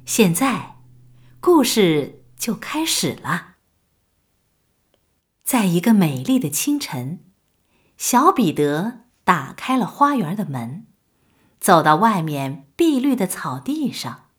现在，故事就开始了。在一个美丽的清晨，小彼得打开了花园的门，走到外面碧绿的草地上。